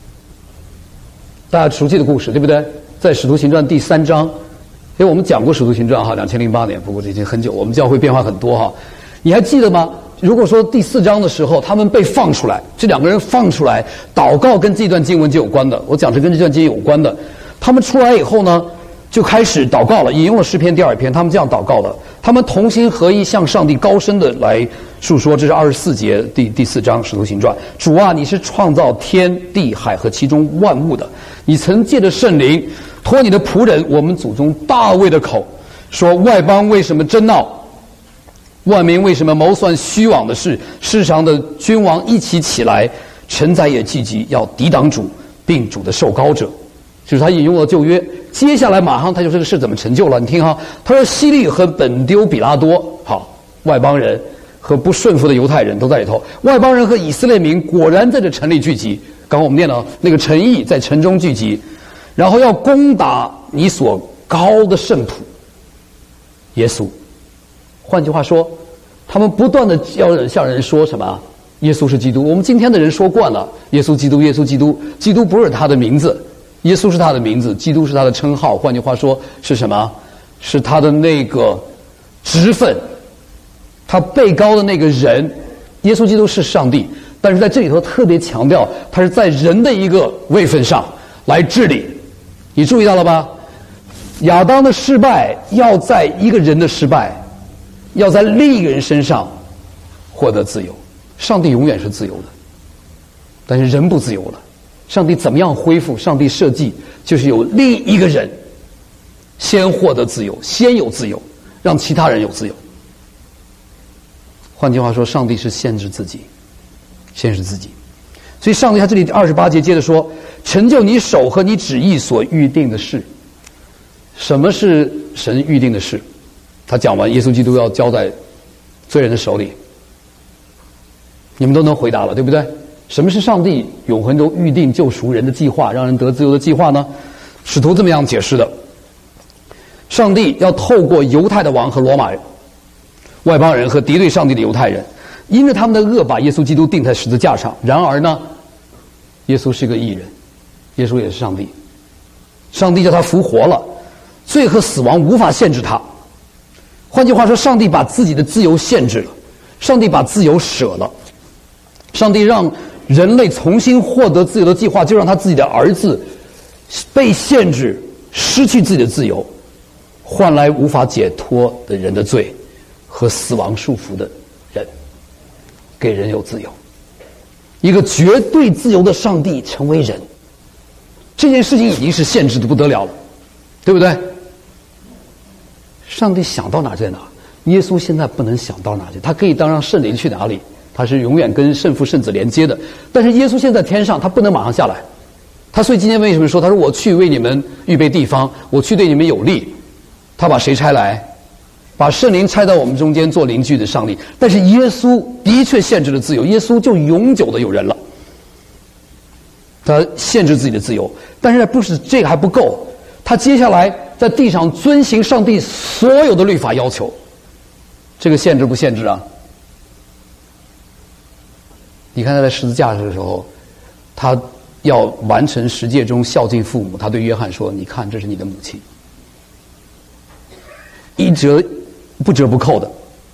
大家熟悉的故事，对不对？在《使徒行传》第三章，因为我们讲过《使徒行传》哈，两千零八年，不过这已经很久，我们教会变化很多哈。你还记得吗？如果说第四章的时候，他们被放出来，这两个人放出来祷告，跟这段经文就有关的。我讲是跟这段经文有关的。他们出来以后呢，就开始祷告了，引用了诗篇第二篇，他们这样祷告了。他们同心合一，向上帝高声的来述说，这是二十四节第第四章《使徒行传》。主啊，你是创造天地海和其中万物的，你曾借着圣灵托你的仆人我们祖宗大卫的口说：外邦为什么争闹？万民为什么谋算虚妄的事？世上的君王一起起来，臣宰也聚集，要抵挡主，并主的受膏者。就是他引用了旧约。接下来马上他就这个事怎么成就了？你听哈，他说希律和本丢比拉多，好，外邦人和不顺服的犹太人都在里头。外邦人和以色列民果然在这城里聚集。刚刚我们念了那个城邑在城中聚集，然后要攻打你所膏的圣仆耶稣。换句话说，他们不断的要向人说什么？耶稣是基督。我们今天的人说惯了，耶稣基督，耶稣基督，基督不是他的名字，耶稣是他的名字，基督是他的称号。换句话说是什么？是他的那个职分，他被膏的那个人。耶稣基督是上帝，但是在这里头特别强调，他是在人的一个位分上来治理。你注意到了吧？亚当的失败要在一个人的失败，要在另一个人身上获得自由。上帝永远是自由的，但是人不自由了。上帝怎么样恢复？上帝设计就是有另一个人先获得自由，先有自由，让其他人有自由。换句话说，上帝是限制自己，限制自己。所以上帝他这里二十八节接着说：成就你手和你旨意所预定的事。什么是神预定的事？他讲完耶稣基督要交在罪人的手里，你们都能回答了，对不对？ 什么是上帝永恒中预定救赎人的计划，让人得自由的计划呢？使徒这么样解释的：上帝要透过犹太的王和罗马人、外邦人和敌对上帝的犹太人，因着他们的恶把耶稣基督钉在十字架上。然而呢，耶稣是个义人，耶稣也是上帝，上帝叫他复活了，罪和死亡无法限制他。换句话说，上帝把自己的自由限制了，上帝把自由舍了，上帝让人类重新获得自由的计划，就让他自己的儿子被限制，失去自己的自由，换来无法解脱的人的罪和死亡束缚的人，给人有自由。一个绝对自由的上帝成为人，这件事情已经是限制的不得了了，对不对？上帝想到哪在哪，耶稣现在不能想到哪去，他可以当让圣灵去哪里，他是永远跟圣父圣子连接的。但是耶稣现在天上，他不能马上下来。他所以今天为什么说，他说我去为你们预备地方，我去对你们有利。他把谁差来？把圣灵差到我们中间做邻居的上帝。但是耶稣的确限制了自由，耶稣就永久的有人了，他限制自己的自由。但是不是这个还不够，他接下来在地上遵行上帝所有的律法要求。这个限制不限制啊？你看他在十字架的时候，他要完成十诫中孝敬父母，他对约翰说：你看，这是你的母亲。一折不折不扣的，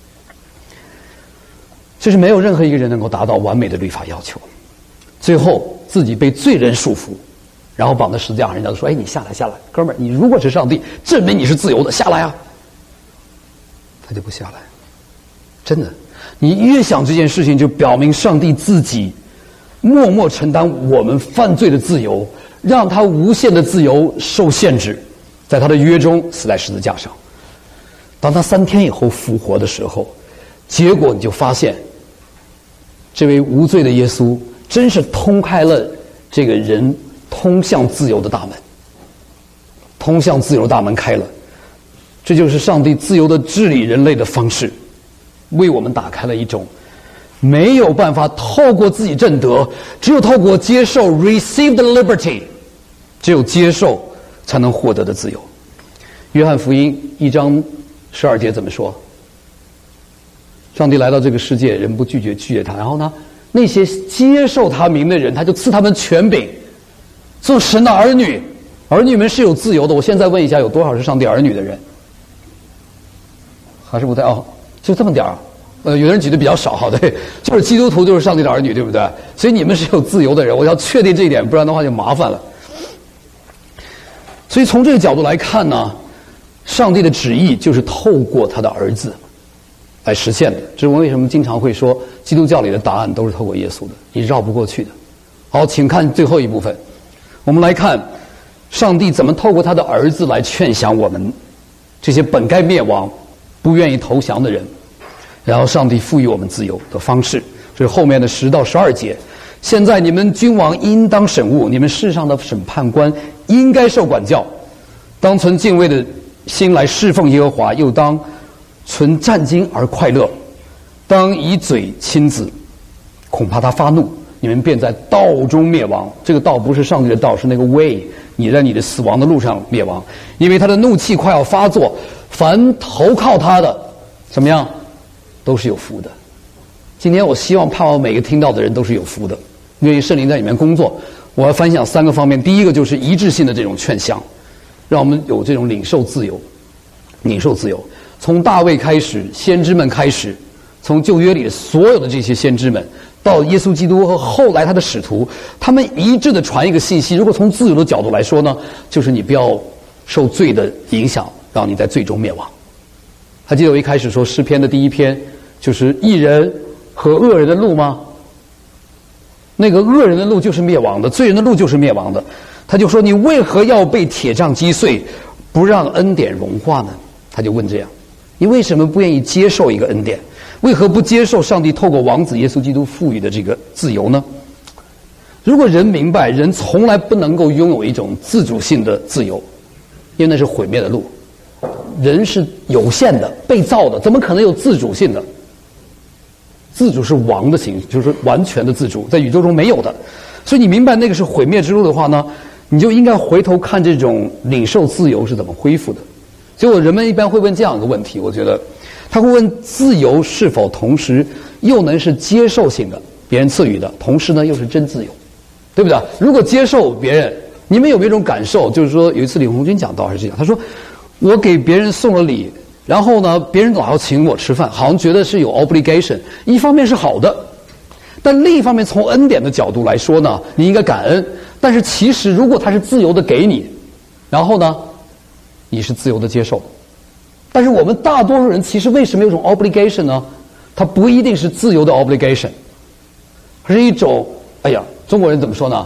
这是没有任何一个人能够达到完美的律法要求。最后自己被罪人束缚，然后绑在十字架上，人家都说：哎，你下来下来，哥们儿，你如果是上帝，证明你是自由的，下来啊。他就不下来。真的，你越想这件事情，就表明上帝自己默默承担我们犯罪的自由，让他无限的自由受限制，在他的约中死在十字架上。当他三天以后复活的时候，结果你就发现，这位无罪的耶稣真是通开了这个人通向自由的大门，通向自由的大门开了。这就是上帝自由的治理人类的方式，为我们打开了一种没有办法透过自己挣得，只有透过接受 receive the liberty， 只有接受才能获得的自由。约翰福音一章十二节怎么说？上帝来到这个世界，人不拒绝拒绝他，然后呢，那些接受他名的人，他就赐他们权柄，做神的儿女。儿女们是有自由的。我现在问一下，有多少是上帝儿女的人？还是不太哦，就这么点儿。呃，有的人举的比较少，好，对，就是基督徒就是上帝的儿女，对不对？所以你们是有自由的人，我要确定这一点，不然的话就麻烦了。所以从这个角度来看呢，上帝的旨意就是透过他的儿子来实现的。这是我为什么经常会说，基督教里的答案都是透过耶稣的，你绕不过去的。好，请看最后一部分，我们来看上帝怎么透过他的儿子来劝降我们这些本该灭亡、不愿意投降的人，然后上帝赋予我们自由的方式。这是后面的十到十二节。现在你们君王应当审悟，你们世上的审判官应该受管教，当存敬畏的心来侍奉耶和华，又当存战兢而快乐，当以嘴亲子，恐怕他发怒，你们便在道中灭亡。这个道不是上帝的道，是那个 way， 你在你的死亡的路上灭亡，因为他的怒气快要发作，凡投靠他的怎么样都是有福的。今天我希望盼望每个听到的人都是有福的，愿意圣灵在里面工作。我要分享三个方面，第一个就是一致性的这种劝降，让我们有这种领受自由，领受自由。从大卫开始，先知们开始，从旧约里的所有的这些先知们，到耶稣基督和后来他的使徒，他们一致的传一个信息。如果从自由的角度来说呢，就是你不要受罪的影响，让你在罪中灭亡。还记得我一开始说诗篇的第一篇就是义人和恶人的路吗？那个恶人的路就是灭亡的，罪人的路就是灭亡的。他就说，你为何要被铁杖击碎，不让恩典融化呢？他就问这样，你为什么不愿意接受一个恩典？为何不接受上帝透过王子耶稣基督赋予的这个自由呢？如果人明白人从来不能够拥有一种自主性的自由，因为那是毁灭的路，人是有限的，被造的，怎么可能有自主性的？ 自主是王的形，就是完全的自主，在宇宙中没有的。所以你明白那个是毁灭之路的话呢，你就应该回头看这种领受自由是怎么恢复的。结果人们一般会问这样一个问题，我觉得他会问自由是否同时又能是接受性的，别人赐予的，同时呢又是真自由，对不对？如果接受别人，你们有没有一种感受？就是说有一次李红军讲道还是这样，他说我给别人送了礼，然后呢别人老要请我吃饭，好像觉得是有 obligation， 一方面是好的，但另一方面从恩典的角度来说呢，你应该感恩。但是其实如果他是自由的给你，然后呢你是自由的接受。但是我们大多数人其实为什么有种 obligation 呢？它不一定是自由的 obligation， 而是一种，哎呀，中国人怎么说呢？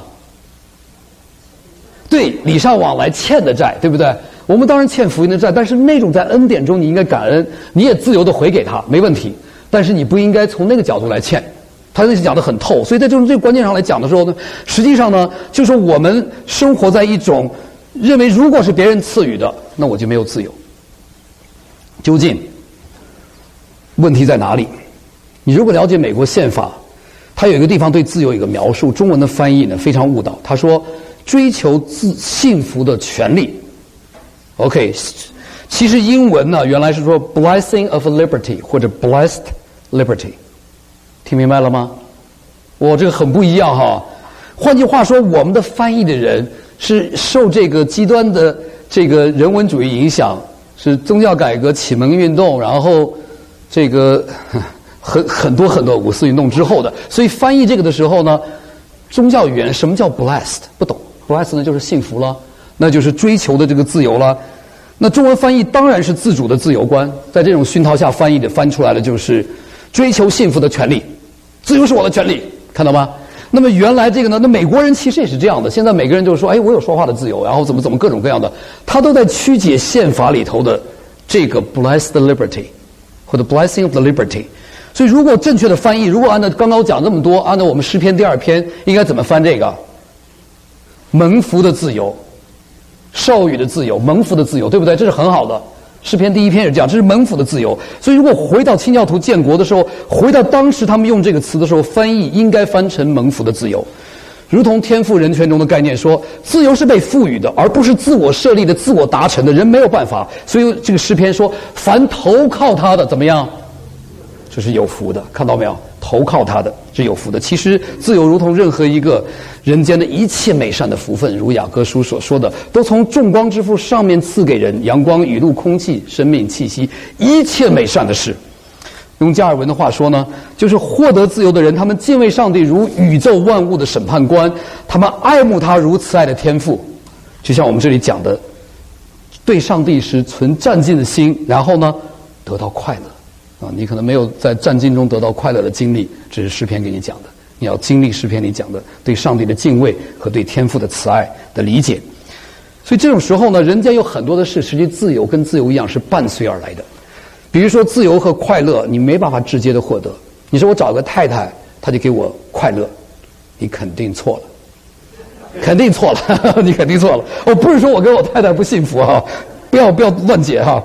对，礼尚往来欠的债，对不对？我们当然欠福音的债，但是那种在恩典中你应该感恩，你也自由的回给他，没问题。但是你不应该从那个角度来欠，他那是讲得很透。所以在这种这个关键上来讲的时候呢，实际上呢，就是说我们生活在一种认为如果是别人赐予的，那我就没有自由。究竟问题在哪里？你如果了解美国宪法，它有一个地方对自由有一个描述，中文的翻译呢非常误导。他说追求自幸福的权利。OK， 其实英文呢原来是说 blessing of liberty 或者 blessed liberty， 听明白了吗？我这个很不一样哈。换句话说，我们的翻译的人是受这个极端的这个人文主义影响，是宗教改革启蒙运动，然后这个很很多很多五四运动之后的，所以翻译这个的时候呢，宗教语言什么叫 blessed 不懂， blessed 呢就是幸福了，那就是追求的这个自由了。那中文翻译当然是自主的自由观，在这种熏陶下翻译的翻出来的就是追求幸福的权利，自由是我的权利，看到吗？那么原来这个呢，那美国人其实也是这样的，现在每个人就是说，哎，我有说话的自由，然后怎么怎么各种各样的，他都在曲解宪法里头的这个 blessed liberty 或者 blessing of the liberty。所以如果正确的翻译，如果按照刚刚我讲这么多，按照我们诗篇第二篇应该怎么翻这个？蒙福的自由，授予的自由，蒙福的自由，对不对？这是很好的。诗篇第一篇也是这样，这是蒙福的自由。所以如果回到清教徒建国的时候，回到当时他们用这个词的时候，翻译应该翻成蒙福的自由。如同天赋人权中的概念说，自由是被赋予的，而不是自我设立的、自我达成的，人没有办法。所以这个诗篇说，凡投靠他的怎么样？这是有福的，看到没有？投靠他的是有福的。其实自由如同任何一个人间的一切美善的福分，如雅歌书所说的，都从众光之父上面赐给人，阳光、雨露、空气、生命气息，一切美善的事。用加尔文的话说呢，就是获得自由的人，他们敬畏上帝如宇宙万物的审判官，他们爱慕他如慈爱的天父。就像我们这里讲的，对上帝是存战兢的心，然后呢得到快乐。啊，你可能没有在战兢中得到快乐的经历，这是诗篇给你讲的。你要经历诗篇里讲的对上帝的敬畏和对天父的慈爱的理解。所以这种时候呢，人间有很多的事，实际自由跟自由一样是伴随而来的。比如说自由和快乐，你没办法直接的获得。你说我找个太太，她就给我快乐，你肯定错了，肯定错了，你肯定错了。我不是说我跟我太太不幸福哈，不要不要乱解哈。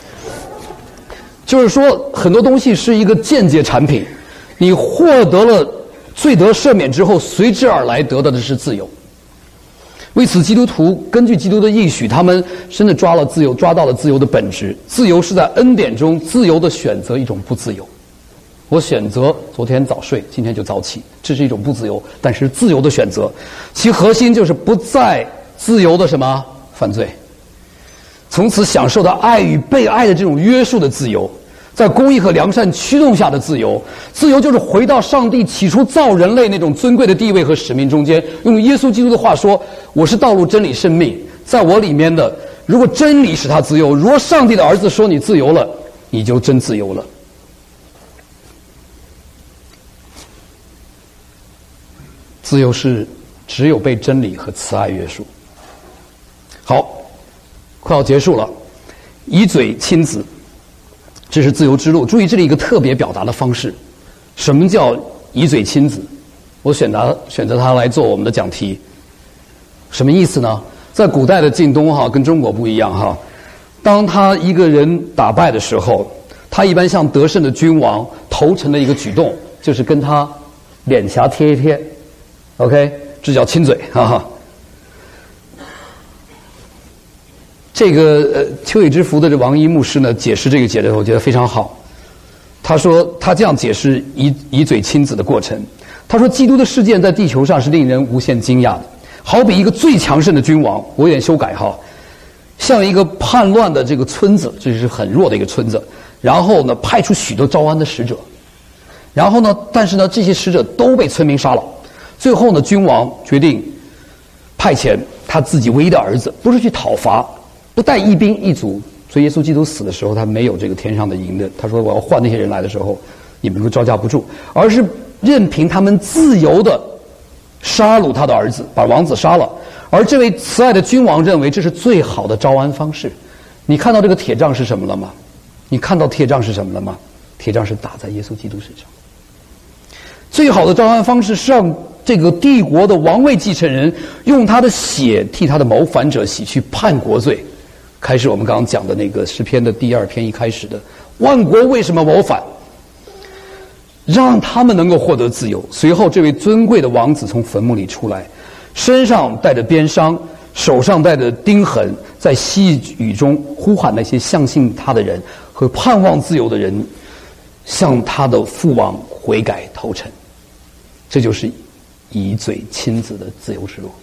就是说，很多东西是一个间接产品，你获得了罪得赦免之后，随之而来得到的是自由。为此，基督徒根据基督的应许，他们真的抓了自由，抓到了自由的本质。自由是在恩典中自由的选择一种不自由。我选择昨天早睡，今天就早起，这是一种不自由，但是自由的选择，其核心就是不再自由的什么犯罪，从此享受到爱与被爱的这种约束的自由。在公义和良善驱动下的自由，自由就是回到上帝起初造人类那种尊贵的地位和使命中间。用耶稣基督的话说，我是道路、真理、生命，在我里面的，如果真理使他自由，如果上帝的儿子说你自由了，你就真自由了。自由是只有被真理和慈爱约束。好，快要结束了，以嘴亲子，这是自由之路。注意这里一个特别表达的方式，什么叫以嘴亲子？我选择选择它来做我们的讲题。什么意思呢？在古代的晋东哈跟中国不一样哈，当他一个人打败的时候，他一般向得胜的君王投诚的一个举动， 就是跟他脸颊贴一贴 ，OK， 这叫亲嘴，哈哈。这个呃，秋雨之福的这王一牧师呢，解释这个节日，我觉得非常好。他说他这样解释以以嘴亲子的过程。他说，基督的事件在地球上是令人无限惊讶的，好比一个最强盛的君王，我有点修改哈，像一个叛乱的这个村子，这是很弱的一个村子，然后呢，派出许多招安的使者，然后呢，但是呢，这些使者都被村民杀了。最后呢，君王决定派遣他自己唯一的儿子，不是去讨伐，不带一兵一卒。所以耶稣基督死的时候，他没有这个天上的营的。他说：“我要换那些人来的时候，你们都招架不住。”而是任凭他们自由的杀戮他的儿子，把王子杀了。而这位慈爱的君王认为这是最好的招安方式。你看到这个铁杖是什么了吗？你看到铁杖是什么了吗？铁杖是打在耶稣基督身上。最好的招安方式是让这个帝国的王位继承人用他的血替他的谋反者洗去叛国罪。开始我们刚刚讲的那个诗篇的第二篇一开始的万国为什么谋反，让他们能够获得自由。随后这位尊贵的王子从坟墓里出来，身上带着鞭伤，手上带着钉痕，在细雨中呼喊那些相信他的人和盼望自由的人向他的父王悔改投诚。这就是以嘴亲子的自由之路。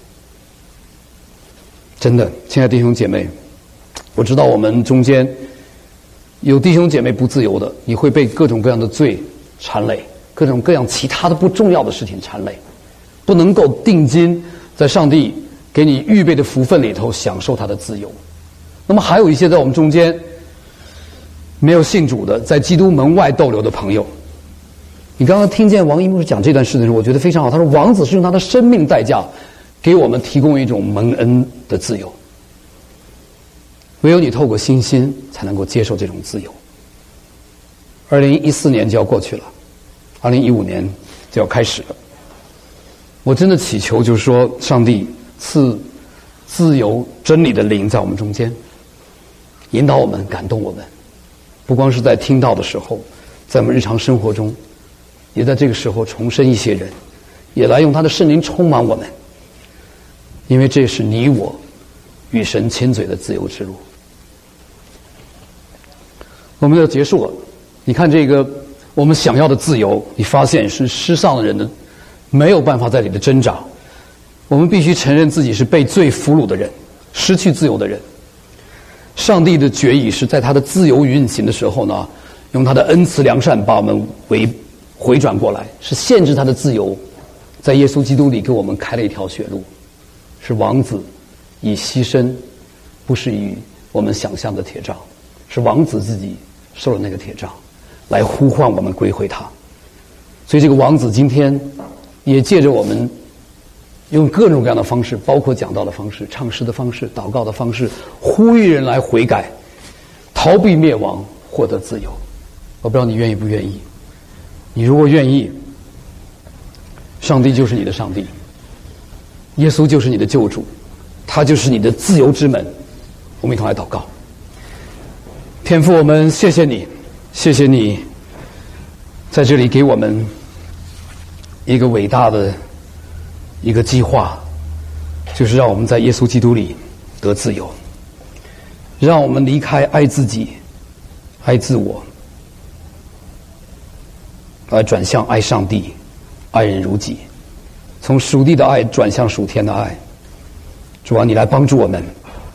真的，亲爱的弟兄姐妹，我知道我们中间有弟兄姐妹不自由的，你会被各种各样的罪缠累，各种各样其他的不重要的事情缠累，不能够定睛在上帝给你预备的福分里头享受他的自由。那么还有一些在我们中间没有信主的，在基督门外逗留的朋友，你刚刚听见王一牧师讲这段事的时候，我觉得非常好。他说王子是用他的生命代价给我们提供一种蒙恩的自由，唯有你透过信心才能够接受这种自由。二零一四年就要过去了，二零一五年就要开始了。我真的祈求就是说，上帝赐自由真理的灵在我们中间，引导我们，感动我们，不光是在听到的时候，在我们日常生活中，也在这个时候重生一些人，也来用他的圣灵充满我们，因为这是你我与神亲嘴的自由之路。我们要结束了，你看这个我们想要的自由，你发现是世上的人的没有办法在里的挣扎。我们必须承认自己是被罪俘虏的人，失去自由的人。上帝的决议是在他的自由运行的时候呢，用他的恩慈良善把我们回回转过来，是限制他的自由，在耶稣基督里给我们开了一条血路，是王子以牺牲，不是以我们想象的铁杖，是王子自己受了那个铁杖，来呼唤我们归回他。所以这个王子今天也借着我们用各种各样的方式，包括讲道的方式、唱诗的方式、祷告的方式，呼吁人来悔改，逃避灭亡，获得自由。我不知道你愿意不愿意。你如果愿意，上帝就是你的上帝，耶稣就是你的救主，他就是你的自由之门。我们一同来祷告。天父，我们谢谢你，谢谢你在这里给我们一个伟大的一个计划，就是让我们在耶稣基督里得自由，让我们离开爱自己、爱自我，而转向爱上帝、爱人如己，从属地的爱转向属天的爱。主啊，你来帮助我们，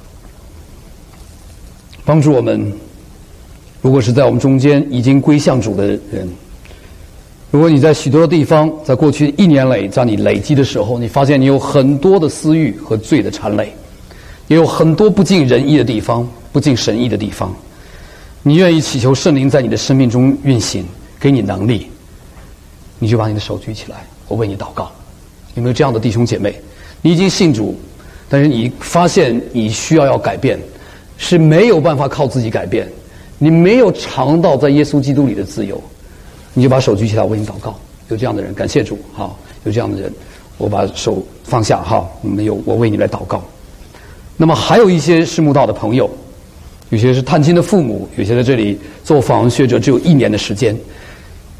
帮助我们。如果是在我们中间已经归向主的人，如果你在许多的地方，在过去一年累，在你累积的时候，你发现你有很多的私欲和罪的缠累，也有很多不尽人意的地方，不尽神意的地方，你愿意祈求圣灵在你的生命中运行，给你能力，你就把你的手举起来，我为你祷告。有没有这样的弟兄姐妹？你已经信主，但是你发现你需要要改变，是没有办法靠自己改变，你没有尝到在耶稣基督里的自由，你就把手举起来，我为你祷告。有这样的人，感谢主，好，有这样的人，我把手放下，好，没有，我为你来祷告。那么还有一些是慕道的朋友，有些是探亲的父母，有些在这里做访问学者只有一年的时间，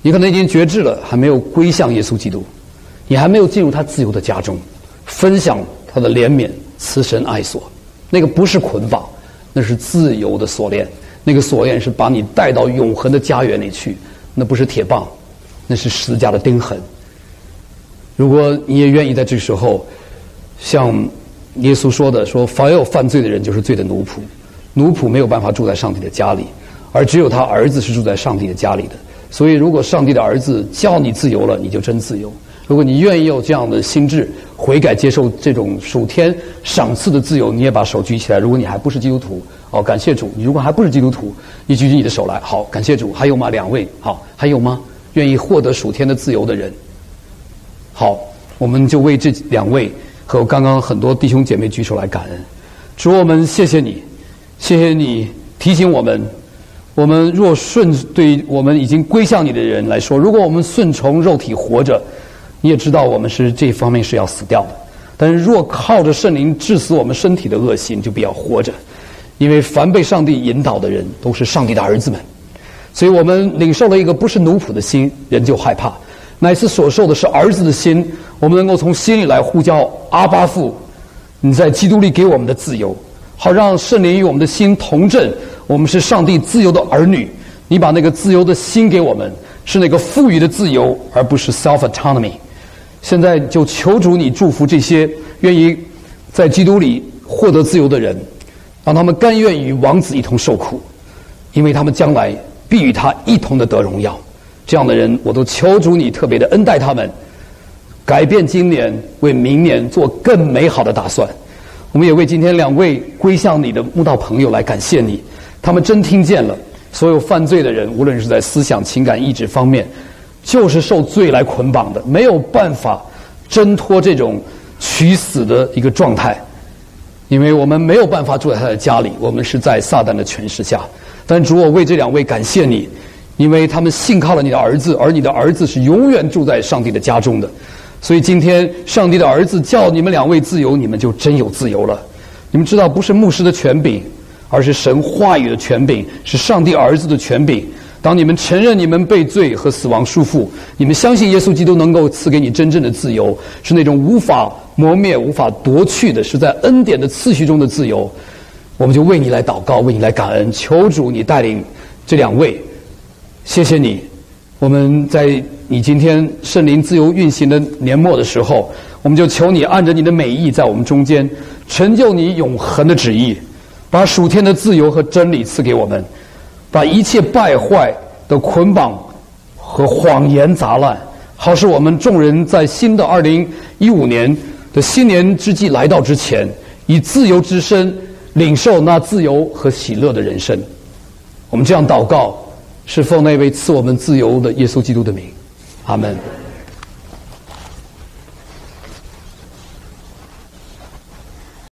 你可能已经觉知了，还没有归向耶稣基督，你还没有进入他自由的家中，分享他的怜悯、慈神爱所。那个不是捆绑，那是自由的锁链。那个锁链是把你带到永恒的家园里去，那不是铁棒，那是十字架的钉痕。如果你也愿意在这时候像耶稣说的，说凡有犯罪的人就是罪的奴仆，奴仆没有办法住在上帝的家里，而只有他儿子是住在上帝的家里的。所以如果上帝的儿子叫你自由了，你就真自由。如果你愿意有这样的心智，悔改接受这种属天赏赐的自由，你也把手举起来。如果你还不是基督徒，哦，感谢主。你如果还不是基督徒，你举起你的手来。好，感谢主。还有吗？两位。好，还有吗？愿意获得属天的自由的人。好，我们就为这两位和刚刚很多弟兄姐妹举手来感恩。主，我们谢谢你，谢谢你提醒我们，我们若顺对我们已经归向你的人来说，如果我们顺从肉体活着，你也知道我们是这方面是要死掉的。但是若靠着圣灵治死我们身体的恶行，就必要活着。因为凡被上帝引导的人都是上帝的儿子们，所以我们领受了一个不是奴仆的心，人就害怕；乃是所受的是儿子的心，我们能够从心里来呼叫阿爸父，你在基督里给我们的自由，好让圣灵与我们的心同振，我们是上帝自由的儿女。你把那个自由的心给我们，是那个赋予的自由，而不是 self autonomy。现在就求主你祝福这些愿意在基督里获得自由的人，让他们甘愿与王子一同受苦，因为他们将来必与他一同的得荣耀。这样的人，我都求主你特别的恩待他们，改变今年，为明年做更美好的打算。我们也为今天两位归向你的慕道朋友来感谢你，他们真听见了。所有犯罪的人，无论是在思想、情感、意志方面，就是受罪来捆绑的，没有办法挣脱这种取死的一个状态。因为我们没有办法住在他的家里，我们是在撒旦的权势下。但主，我为这两位感谢你，因为他们信靠了你的儿子，而你的儿子是永远住在上帝的家中的。所以今天上帝的儿子叫你们两位自由，你们就真有自由了。你们知道，不是牧师的权柄，而是神话语的权柄，是上帝儿子的权柄。当你们承认你们被罪和死亡束缚，你们相信耶稣基督能够赐给你真正的自由，是那种无法磨灭、无法夺去的，是在恩典的次序中的自由，我们就为你来祷告，为你来感恩，求主你带领这两位。谢谢你，我们在你今天圣灵自由运行的年末的时候，我们就求你按着你的美意在我们中间成就你永恒的旨意，把属天的自由和真理赐给我们，把一切败坏的捆绑和谎言杂乱，好使我们众人在新的二零一五年的新年之际来到之前，以自由之身领受那自由和喜乐的人生。我们这样祷告，是奉那位赐我们自由的耶稣基督的名，阿们。